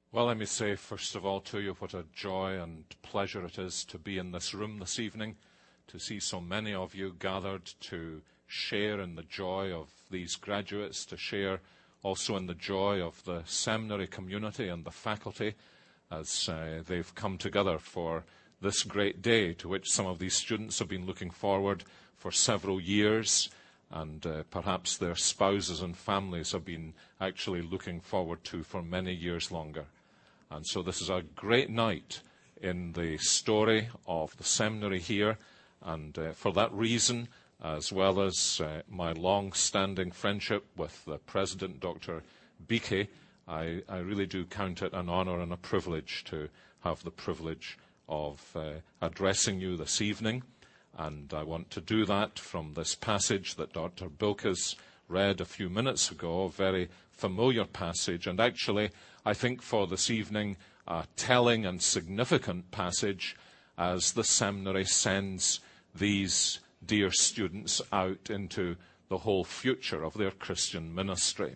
Well, let me say, first of all, to you what a joy and pleasure it is to be in this room this evening, to see so many of you gathered to share in the joy of these graduates, to share also in the joy of the seminary community and the faculty as they've come together for this great day to which some of these students have been looking forward for several years, and perhaps their spouses and families have been actually looking forward to for many years longer. And so this is a great night in the story of the seminary here, and for that reason, as well as my long-standing friendship with the President, Dr. Beakey, I really do count it an honor and a privilege to have the privilege of addressing you this evening. And I want to do that from this passage that Dr. Bilkes read a few minutes ago, a very familiar passage, and actually, I think for this evening, a telling and significant passage as the seminary sends these dear students out into the whole future of their Christian ministry.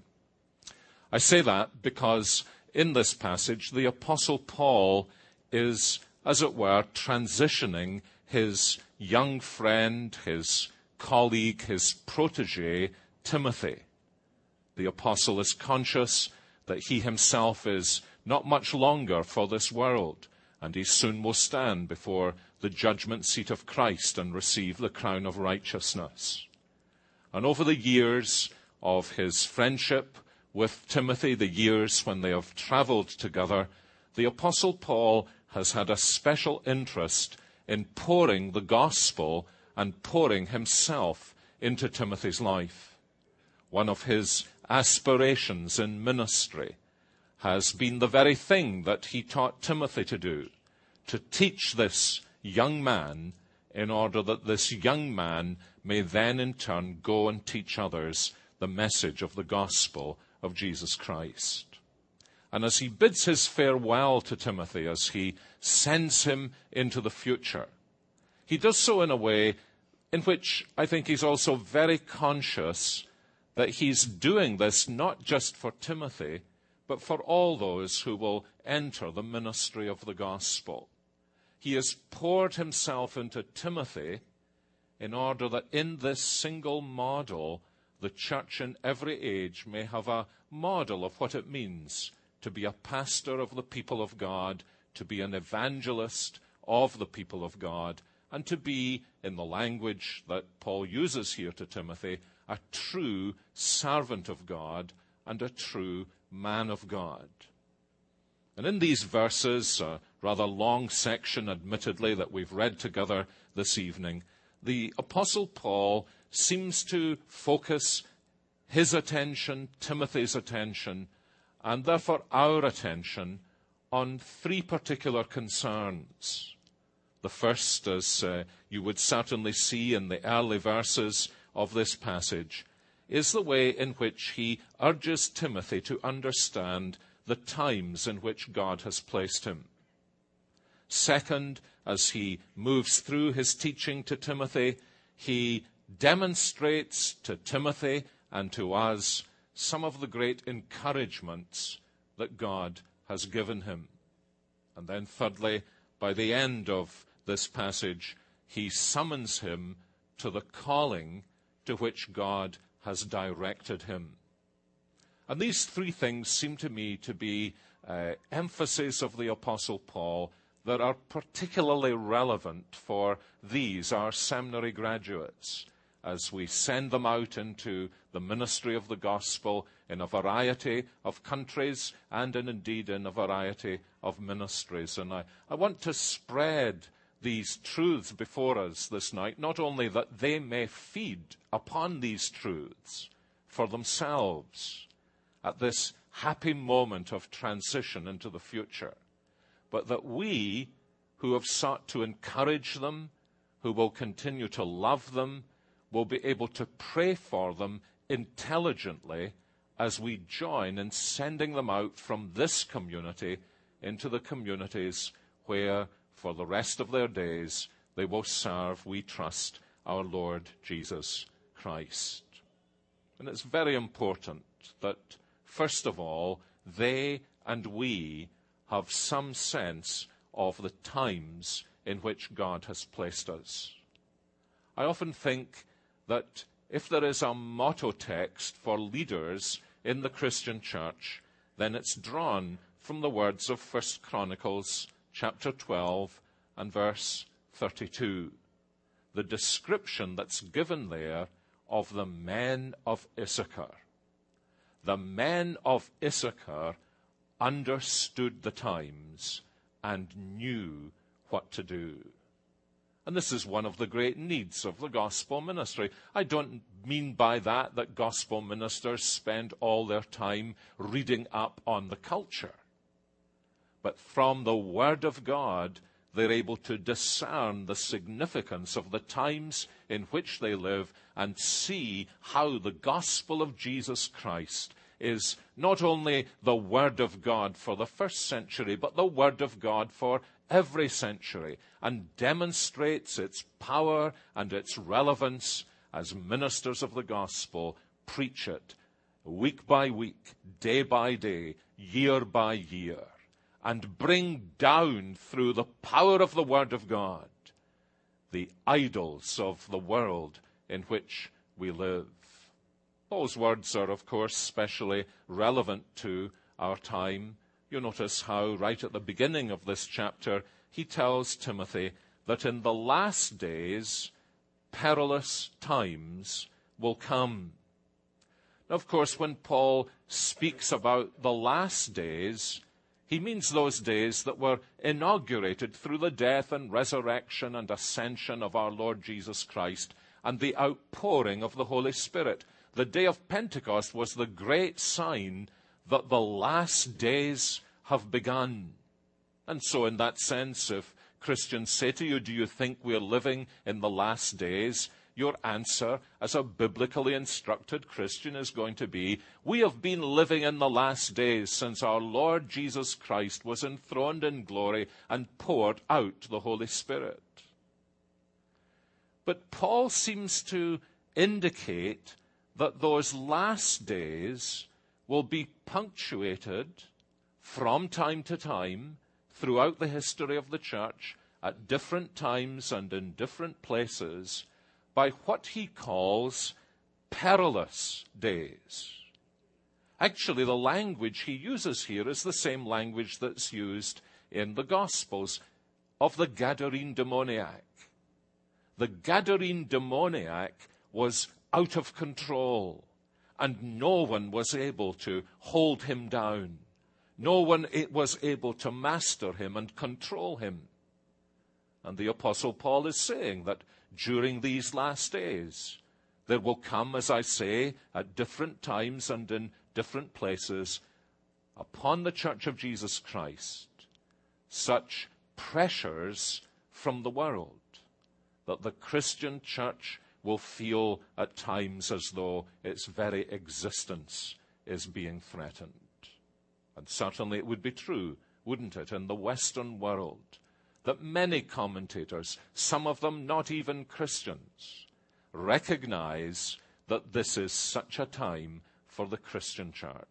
I say that because in this passage, the Apostle Paul is, as it were, transitioning his young friend, his colleague, his protege, Timothy. The apostle is conscious that he himself is not much longer for this world, and he soon will stand before the judgment seat of Christ and receive the crown of righteousness. And over the years of his friendship with Timothy, the years when they have traveled together, the Apostle Paul has had a special interest in pouring the gospel and pouring himself into Timothy's life. One of his aspirations in ministry has been the very thing that he taught Timothy to do, to teach this young man in order that this young man may then in turn go and teach others the message of the gospel of Jesus Christ. And as he bids his farewell to Timothy, as he sends him into the future, he does so in a way in which I think he's also very conscious that he's doing this not just for Timothy, but for all those who will enter the ministry of the gospel. He has poured himself into Timothy in order that in this single model, the church in every age may have a model of what it means to be a pastor of the people of God, to be an evangelist of the people of God, and to be, in the language that Paul uses here to Timothy, a true servant of God and a true man of God. And in these verses, a rather long section, admittedly, that we've read together this evening, the Apostle Paul seems to focus his attention, Timothy's attention, and therefore our attention on three particular concerns. The first, as you would certainly see in the early verses of this passage, is the way in which he urges Timothy to understand the times in which God has placed him. Second, as he moves through his teaching to Timothy, he demonstrates to Timothy and to us some of the great encouragements that God has given him. And then thirdly, by the end of this passage, he summons him to the calling to which God has directed him. And these three things seem to me to be emphases of the Apostle Paul that are particularly relevant for these, our seminary graduates, as we send them out into the ministry of the gospel in a variety of countries and indeed in a variety of ministries. And I want to spread these truths before us this night, not only that they may feed upon these truths for themselves at this happy moment of transition into the future, but that we who have sought to encourage them, who will continue to love them, will be able to pray for them intelligently as we join in sending them out from this community into the communities where for the rest of their days they will serve, we trust, our Lord Jesus Christ. And it's very important that, first of all, they and we have some sense of the times in which God has placed us. I often think that if there is a motto text for leaders in the Christian church, then it's drawn from the words of 1 Chronicles chapter 12 and verse 32. The description that's given there of the men of Issachar. The men of Issachar understood the times and knew what to do. And this is one of the great needs of the gospel ministry. I don't mean by that gospel ministers spend all their time reading up on the culture. But from the Word of God, they're able to discern the significance of the times in which they live and see how the gospel of Jesus Christ is not only the Word of God for the first century, but the Word of God for every century, and demonstrates its power and its relevance as ministers of the gospel preach it week by week, day by day, year by year, and bring down through the power of the Word of God the idols of the world in which we live. Those words are, of course, specially relevant to our time. You notice how right at the beginning of this chapter, he tells Timothy that in the last days, perilous times will come. Now, of course, when Paul speaks about the last days, he means those days that were inaugurated through the death and resurrection and ascension of our Lord Jesus Christ and the outpouring of the Holy Spirit. The day of Pentecost was the great sign that the last days have begun. And so in that sense, if Christians say to you, do you think we're living in the last days? Your answer as a biblically instructed Christian is going to be, we have been living in the last days since our Lord Jesus Christ was enthroned in glory and poured out the Holy Spirit. But Paul seems to indicate that those last days will be punctuated from time to time throughout the history of the church at different times and in different places by what he calls perilous days. Actually, the language he uses here is the same language that's used in the Gospels of the Gadarene demoniac. The Gadarene demoniac was out of control, and no one was able to hold him down. No one was able to master him and control him. And the Apostle Paul is saying that during these last days, there will come, as I say, at different times and in different places, upon the Church of Jesus Christ, such pressures from the world that the Christian church will feel at times as though its very existence is being threatened. And certainly it would be true, wouldn't it, in the Western world, that many commentators, some of them not even Christians, recognize that this is such a time for the Christian church.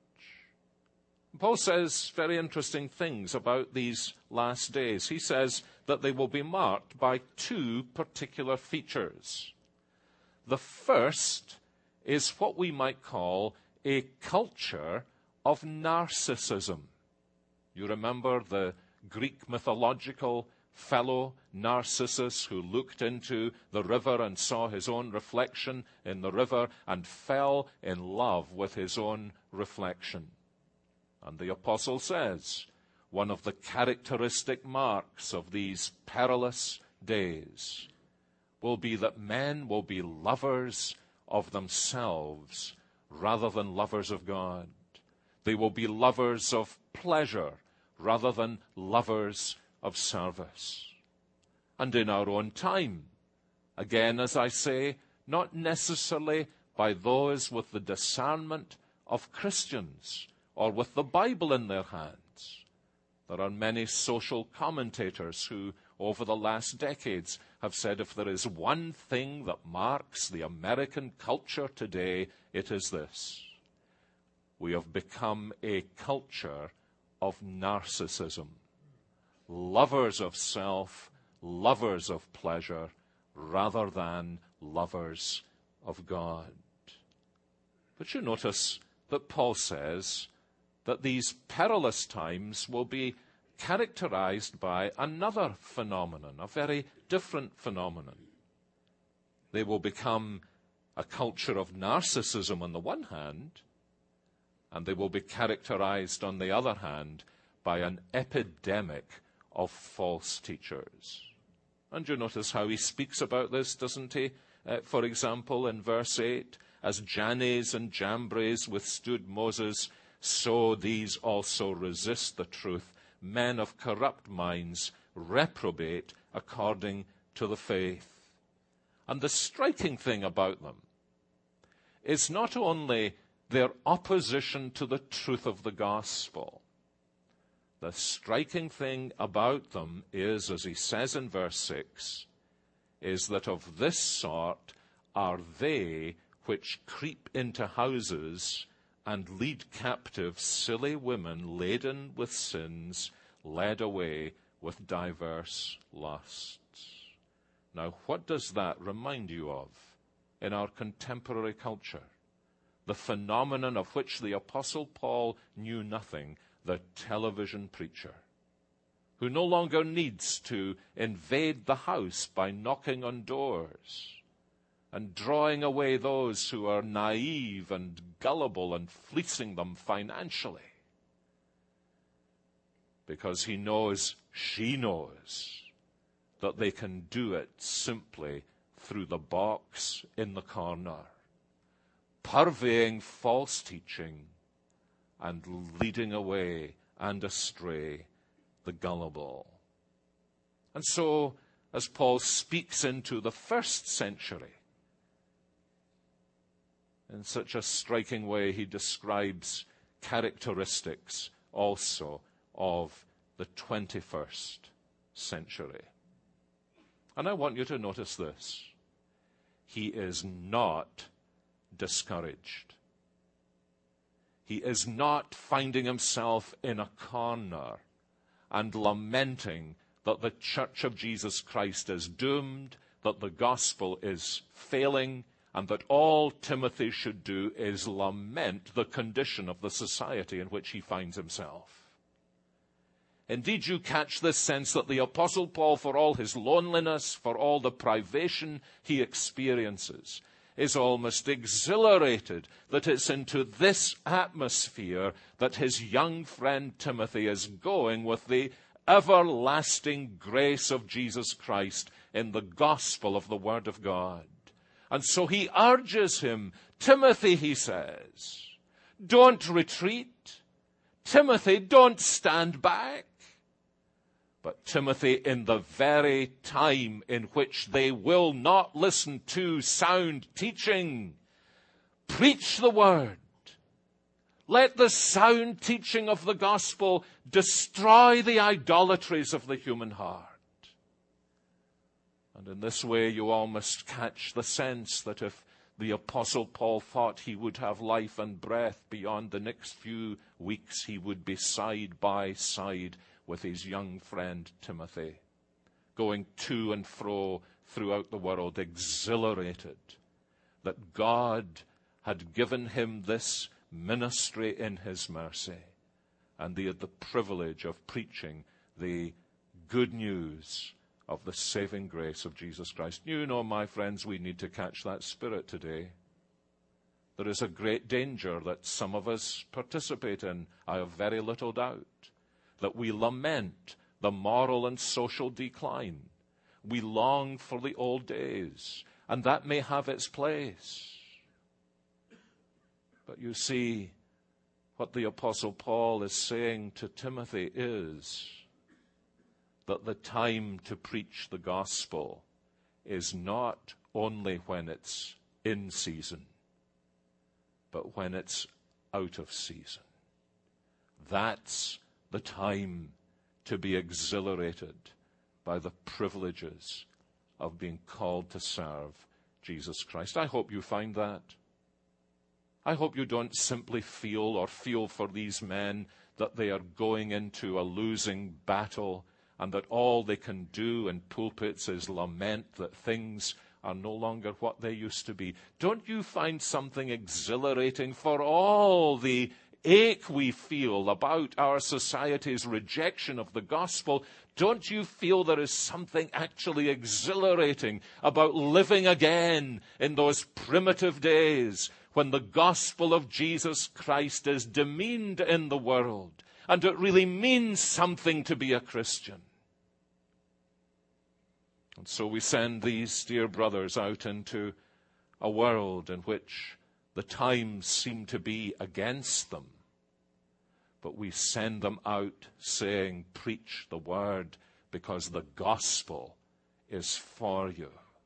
Paul says very interesting things about these last days. He says that they will be marked by two particular features. The first is what we might call a culture of narcissism. You remember the Greek mythological fellow Narcissus who looked into the river and saw his own reflection in the river and fell in love with his own reflection. And the apostle says, one of the characteristic marks of these perilous days will be that men will be lovers of themselves rather than lovers of God. They will be lovers of pleasure rather than lovers of service. And in our own time, again, as I say, not necessarily by those with the discernment of Christians or with the Bible in their hands. There are many social commentators who, over the last decades, have said if there is one thing that marks the American culture today, it is this. We have become a culture of narcissism, lovers of self, lovers of pleasure, rather than lovers of God. But you notice that Paul says that these perilous times will be characterized by another phenomenon, a very different phenomenon. They will become a culture of narcissism on the one hand, and they will be characterized on the other hand by an epidemic of false teachers. And you notice how he speaks about this, doesn't he? For example, in verse 8, as Jannes and Jambres withstood Moses, so these also resist the truth. Men of corrupt minds reprobate according to the faith. And the striking thing about them is not only their opposition to the truth of the gospel. The striking thing about them is, as he says in verse 6, is that of this sort are they which creep into houses and lead captive silly women laden with sins, led away with diverse lusts. Now, what does that remind you of in our contemporary culture? The phenomenon of which the Apostle Paul knew nothing, the television preacher, who no longer needs to invade the house by knocking on doors and drawing away those who are naive and gullible and fleecing them financially. Because he knows, she knows, that they can do it simply through the box in the corner, purveying false teaching and leading away and astray the gullible. And so, as Paul speaks into the first century, in such a striking way, he describes characteristics also of the 21st century. And I want you to notice this. He is not discouraged. He is not finding himself in a corner and lamenting that the Church of Jesus Christ is doomed, that the gospel is failing, and that all Timothy should do is lament the condition of the society in which he finds himself. Indeed, you catch this sense that the Apostle Paul, for all his loneliness, for all the privation he experiences, is almost exhilarated that it's into this atmosphere that his young friend Timothy is going with the everlasting grace of Jesus Christ in the gospel of the Word of God. And so he urges him, Timothy, he says, don't retreat. Timothy, don't stand back. But Timothy, in the very time in which they will not listen to sound teaching, preach the word. Let the sound teaching of the gospel destroy the idolatries of the human heart. And in this way, you almost catch the sense that if the Apostle Paul thought he would have life and breath beyond the next few weeks, he would be side by side with his young friend Timothy, going to and fro throughout the world, exhilarated that God had given him this ministry in his mercy, and he had the privilege of preaching the good news of the saving grace of Jesus Christ. You know, my friends, we need to catch that spirit today. There is a great danger that some of us participate in, I have very little doubt, that we lament the moral and social decline. We long for the old days, and that may have its place. But you see, what the Apostle Paul is saying to Timothy is that the time to preach the gospel is not only when it's in season, but when it's out of season. That's the time to be exhilarated by the privileges of being called to serve Jesus Christ. I hope you find that. I hope you don't simply feel for these men that they are going into a losing battle and that all they can do in pulpits is lament that things are no longer what they used to be. Don't you find something exhilarating for all the ache we feel about our society's rejection of the gospel? Don't you feel there is something actually exhilarating about living again in those primitive days when the gospel of Jesus Christ is demeaned in the world and it really means something to be a Christian? And so we send these dear brothers out into a world in which the times seem to be against them. But we send them out saying, preach the word, because the gospel is for you.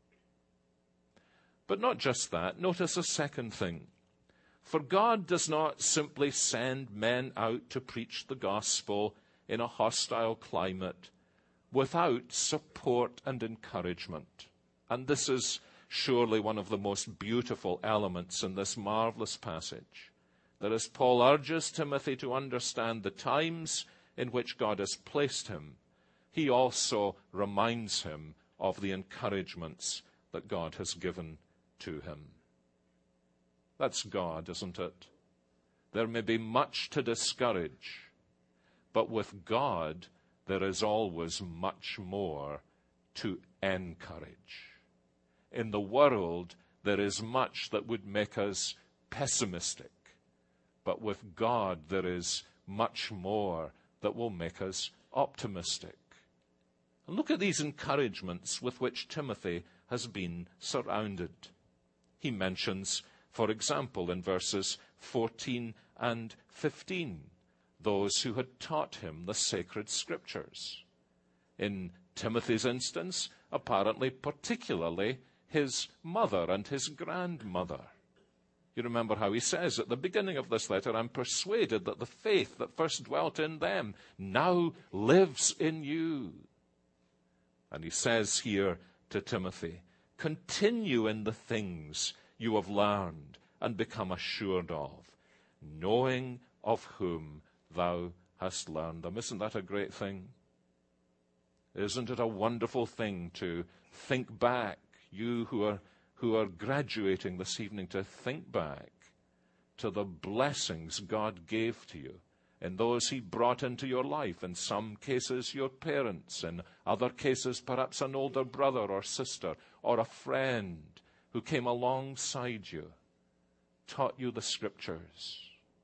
But not just that. Notice a second thing. For God does not simply send men out to preach the gospel in a hostile climate without support and encouragement. And this is surely one of the most beautiful elements in this marvelous passage. That as Paul urges Timothy to understand the times in which God has placed him, he also reminds him of the encouragements that God has given to him. That's God, isn't it? There may be much to discourage, but with God there is always much more to encourage. In the world there is much that would make us pessimistic. But with God, there is much more that will make us optimistic. And look at these encouragements with which Timothy has been surrounded. He mentions, for example, in verses 14 and 15, those who had taught him the sacred scriptures. In Timothy's instance, apparently particularly his mother and his grandmother. You remember how he says at the beginning of this letter, I'm persuaded that the faith that first dwelt in them now lives in you. And he says here to Timothy, continue in the things you have learned and become assured of, knowing of whom thou hast learned them. Isn't that a great thing? Isn't it a wonderful thing to think back, you who are graduating this evening, to think back to the blessings God gave to you and those he brought into your life. In some cases, your parents. In other cases, perhaps an older brother or sister or a friend who came alongside you, taught you the scriptures.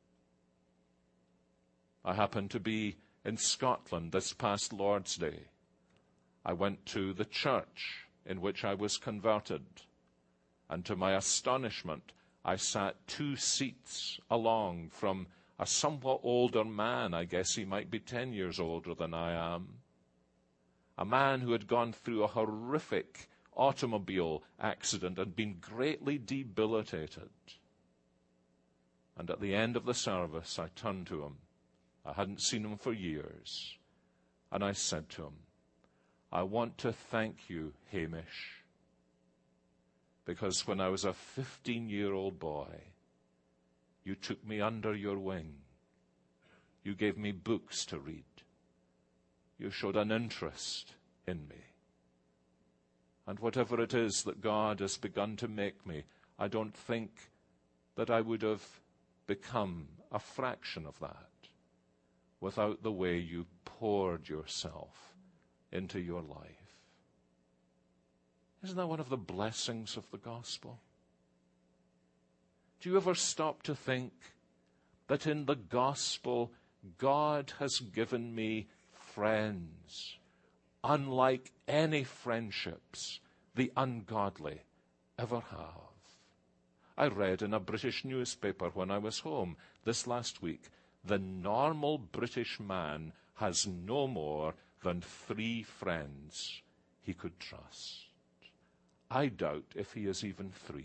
I happened to be in Scotland this past Lord's Day. I went to the church in which I was converted. And to my astonishment, I sat 2 seats along from a somewhat older man. I guess he might be 10 years older than I am. A man who had gone through a horrific automobile accident and been greatly debilitated. And at the end of the service, I turned to him. I hadn't seen him for years. And I said to him, I want to thank you, Hamish, because when I was a 15-year-old boy, you took me under your wing. You gave me books to read. You showed an interest in me. And whatever it is that God has begun to make me, I don't think that I would have become a fraction of that without the way you poured yourself into your life. Isn't that one of the blessings of the gospel? Do you ever stop to think that in the gospel, God has given me friends unlike any friendships the ungodly ever have? I read in a British newspaper when I was home this last week, the normal British man has no more than 3 friends he could trust. I doubt if he is even 3.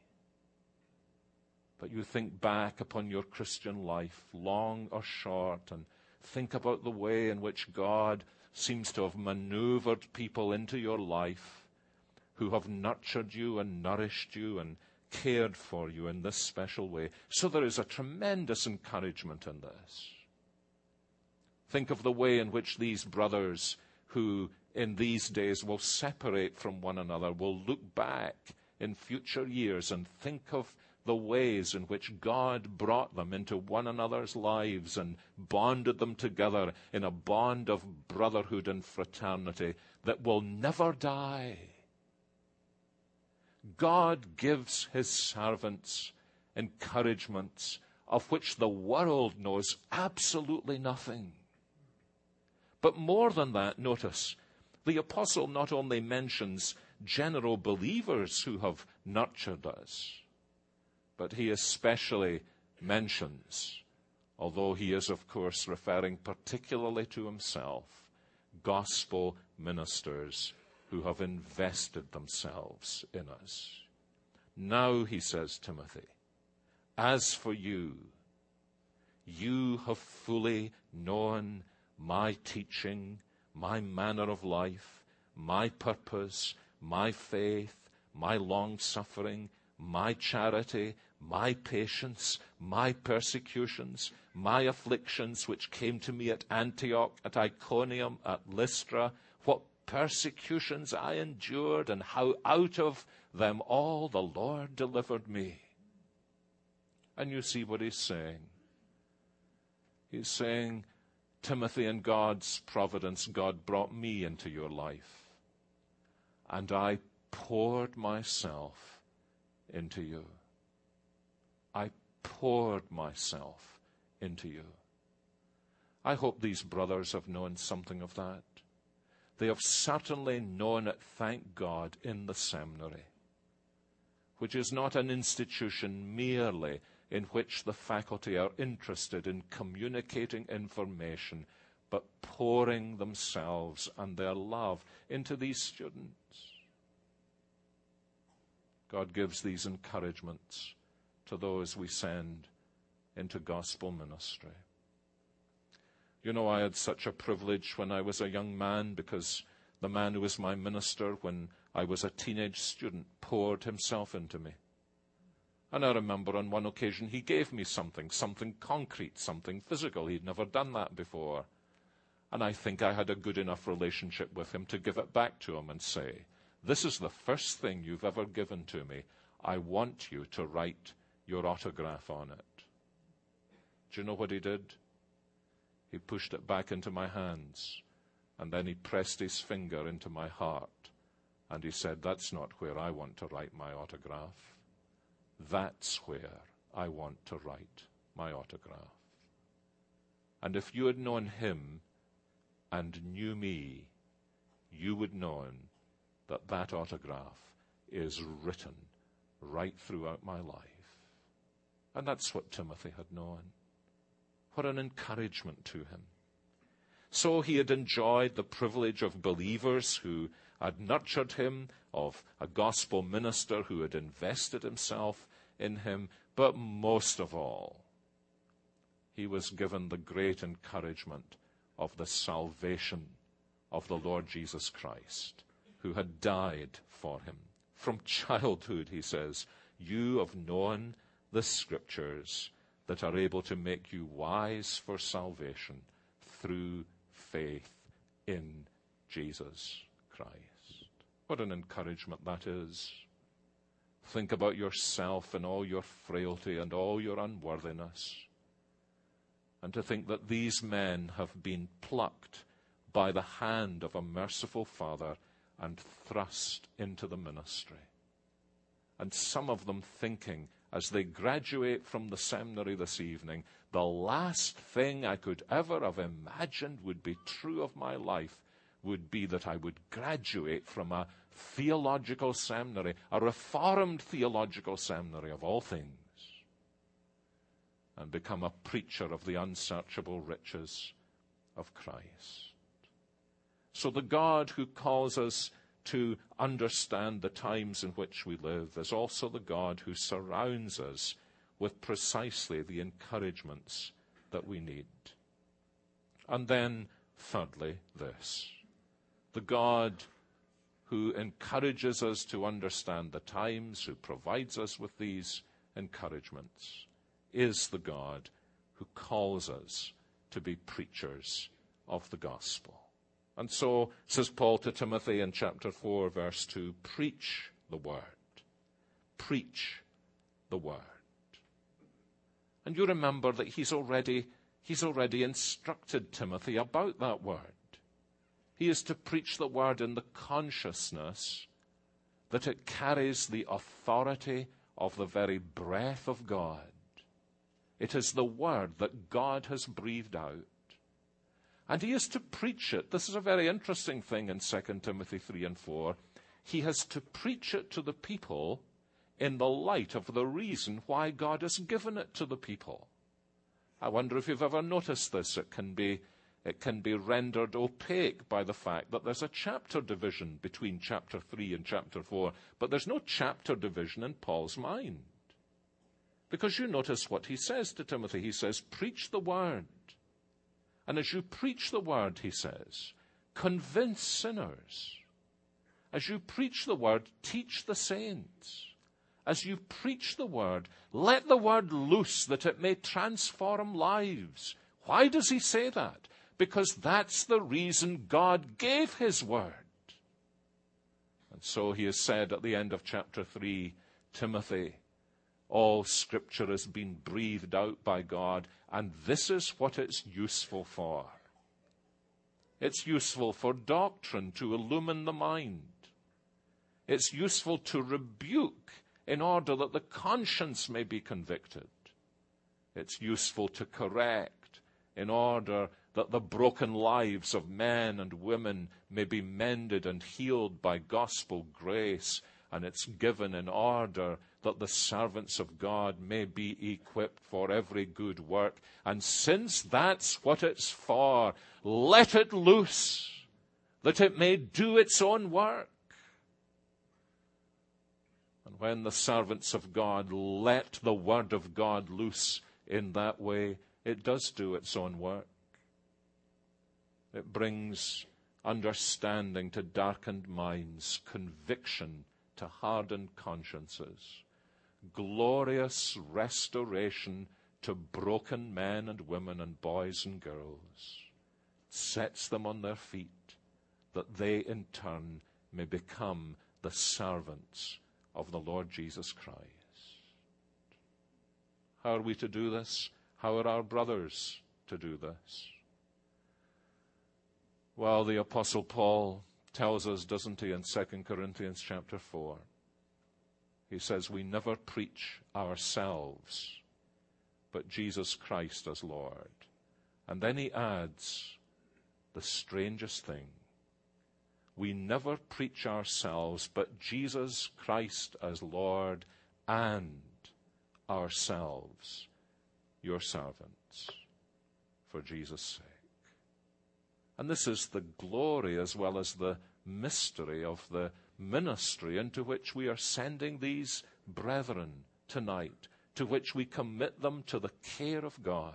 But you think back upon your Christian life, long or short, and think about the way in which God seems to have maneuvered people into your life who have nurtured you and nourished you and cared for you in this special way. So there is a tremendous encouragement in this. Think of the way in which these brothers who in these days will separate from one another will look back in future years and think of the ways in which God brought them into one another's lives and bonded them together in a bond of brotherhood and fraternity that will never die. God gives his servants encouragements of which the world knows absolutely nothing. But more than that, notice, the apostle not only mentions general believers who have nurtured us, but he especially mentions, although he is, of course, referring particularly to himself, gospel ministers who have invested themselves in us. Now, he says, Timothy, as for you, you have fully known my teaching, my manner of life, my purpose, my faith, my long-suffering, my charity, my patience, my persecutions, my afflictions which came to me at Antioch, at Iconium, at Lystra, what persecutions I endured, and how out of them all the Lord delivered me. And you see what he's saying. He's saying, Timothy, in God's providence, God brought me into your life, and I poured myself into you. I poured myself into you. I hope these brothers have known something of that. They have certainly known it, thank God, in the seminary, which is not an institution merely in which the faculty are interested in communicating information, but pouring themselves and their love into these students. God gives these encouragements to those we send into gospel ministry. You know, I had such a privilege when I was a young man, because the man who was my minister when I was a teenage student poured himself into me. And I remember on one occasion he gave me something concrete, something physical. He'd never done that before. And I think I had a good enough relationship with him to give it back to him and say, this is the first thing you've ever given to me. I want you to write your autograph on it. Do you know what he did? He pushed it back into my hands, and then he pressed his finger into my heart, and he said, that's not where I want to write my autograph. That's where I want to write my autograph. And if you had known him and knew me, you would know that that autograph is written right throughout my life. And that's what Timothy had known. What an encouragement to him. So he had enjoyed the privilege of believers who had nurtured him, of a gospel minister who had invested himself in him, but most of all, he was given the great encouragement of the salvation of the Lord Jesus Christ, who had died for him. From childhood, he says, you have known the Scriptures that are able to make you wise for salvation through faith in Jesus Christ. What an encouragement that is. Think about yourself and all your frailty and all your unworthiness. And to think that these men have been plucked by the hand of a merciful Father and thrust into the ministry. And some of them thinking, as they graduate from the seminary this evening, the last thing I could ever have imagined would be true of my life would be that I would graduate from a theological seminary, a reformed theological seminary of all things, and become a preacher of the unsearchable riches of Christ. So the God who calls us to understand the times in which we live is also the God who surrounds us with precisely the encouragements that we need. And then, thirdly, this. The God who encourages us to understand the times, who provides us with these encouragements, is the God who calls us to be preachers of the gospel. And so, says Paul to Timothy in chapter 4, verse 2, preach the word. Preach the word. And you remember that he's already instructed Timothy about that word. He is to preach the word in the consciousness that it carries the authority of the very breath of God. It is the word that God has breathed out. And he is to preach it. This is a very interesting thing in 2 Timothy 3 and 4. He has to preach it to the people in the light of the reason why God has given it to the people. I wonder if you've ever noticed this. It can be rendered opaque by the fact that there's a chapter division between chapter 3 and chapter 4, but there's no chapter division in Paul's mind. Because you notice what he says to Timothy. He says, preach the word. And as you preach the word, he says, convince sinners. As you preach the word, teach the saints. As you preach the word, let the word loose that it may transform lives. Why does he say that? Because that's the reason God gave his word. And so he has said at the end of chapter 3, Timothy, all Scripture has been breathed out by God, and this is what it's useful for. It's useful for doctrine to illumine the mind. It's useful to rebuke in order that the conscience may be convicted. It's useful to correct in order that the broken lives of men and women may be mended and healed by gospel grace, and it's given in order that the servants of God may be equipped for every good work. And since that's what it's for, let it loose, that it may do its own work. And when the servants of God let the word of God loose in that way, it does do its own work. It brings understanding to darkened minds, conviction to hardened consciences, glorious restoration to broken men and women and boys and girls, sets them on their feet, that they in turn may become the servants of the Lord Jesus Christ. How are we to do this? How are our brothers to do this? Well, the Apostle Paul tells us, doesn't he, in 2 Corinthians chapter 4, he says, we never preach ourselves, but Jesus Christ as Lord. And then he adds the strangest thing. We never preach ourselves, but Jesus Christ as Lord, and ourselves, your servants, for Jesus' sake. And this is the glory as well as the mystery of the ministry into which we are sending these brethren tonight, to which we commit them to the care of God,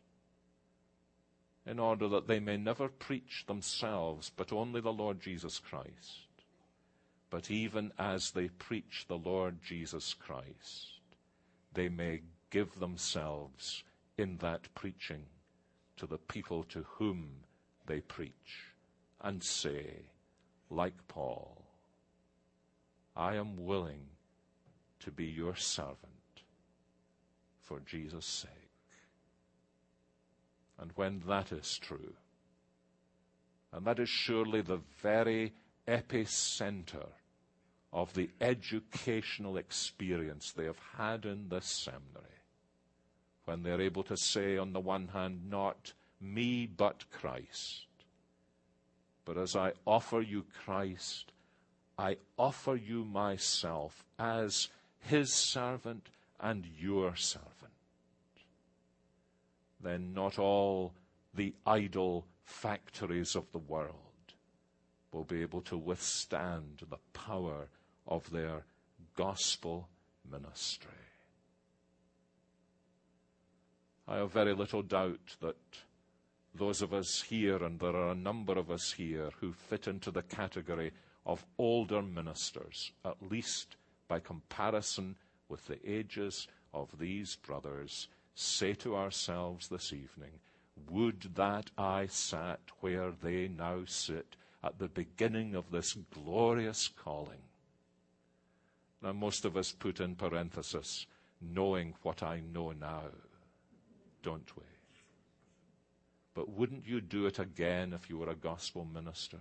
in order that they may never preach themselves, but only the Lord Jesus Christ. But even as they preach the Lord Jesus Christ, they may give themselves in that preaching to the people to whom they preach, and say, like Paul, I am willing to be your servant for Jesus' sake. And when that is true, and that is surely the very epicenter of the educational experience they have had in this seminary, when they're able to say, on the one hand, not me but Christ, but as I offer you Christ, I offer you myself as his servant and your servant. Then not all the idol factories of the world will be able to withstand the power of their gospel ministry. I have very little doubt that those of us here, and there are a number of us here, who fit into the category of older ministers, at least by comparison with the ages of these brothers, say to ourselves this evening, would that I sat where they now sit at the beginning of this glorious calling. Now, most of us put in parenthesis, knowing what I know now, don't we? But wouldn't you do it again if you were a gospel minister?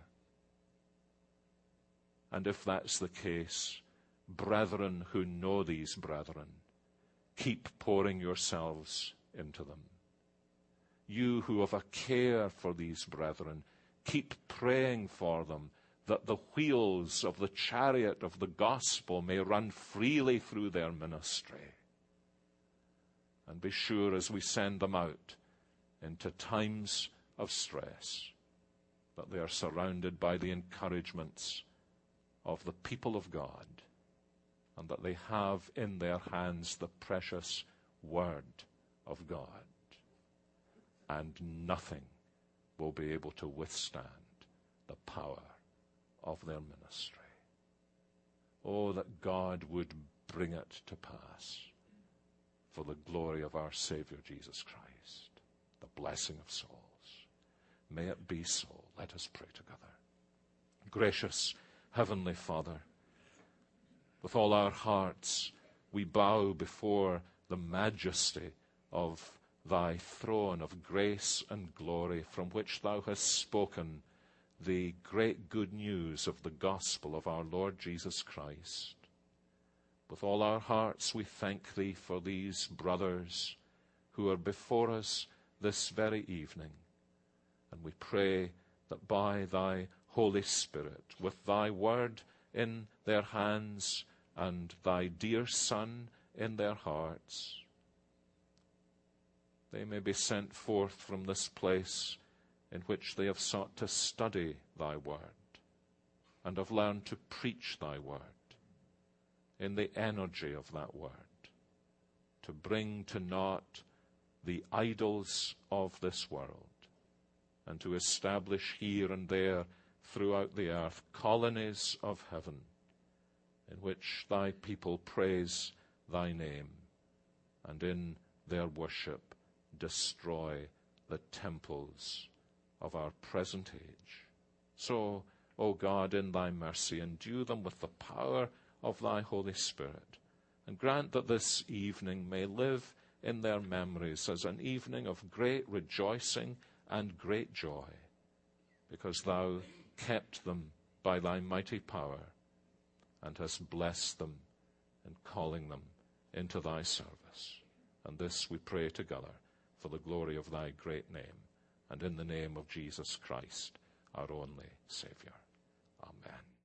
And if that's the case, brethren who know these brethren, keep pouring yourselves into them. You who have a care for these brethren, keep praying for them, that the wheels of the chariot of the gospel may run freely through their ministry. And be sure as we send them out into times of stress, that they are surrounded by the encouragements of the people of God, and that they have in their hands the precious Word of God. And nothing will be able to withstand the power of their ministry. Oh, that God would bring it to pass for the glory of our Savior Jesus Christ, the blessing of souls. May it be so. Let us pray together. Gracious Heavenly Father, with all our hearts we bow before the majesty of thy throne of grace and glory, from which thou hast spoken the great good news of the gospel of our Lord Jesus Christ. With all our hearts we thank thee for these brothers who are before us this very evening, and we pray that by thy Holy Spirit, with thy word in their hands and thy dear Son in their hearts, they may be sent forth from this place in which they have sought to study thy word and have learned to preach thy word in the energy of that word, to bring to naught the idols of this world, and to establish here and there throughout the earth colonies of heaven in which thy people praise thy name, and in their worship destroy the temples of our present age. So, O God, in thy mercy, endue them with the power of thy Holy Spirit, and grant that this evening may live in their memories as an evening of great rejoicing and great joy, because thou kept them by thy mighty power, and hast blessed them in calling them into thy service. And this we pray together for the glory of thy great name, and in the name of Jesus Christ, our only Savior. Amen.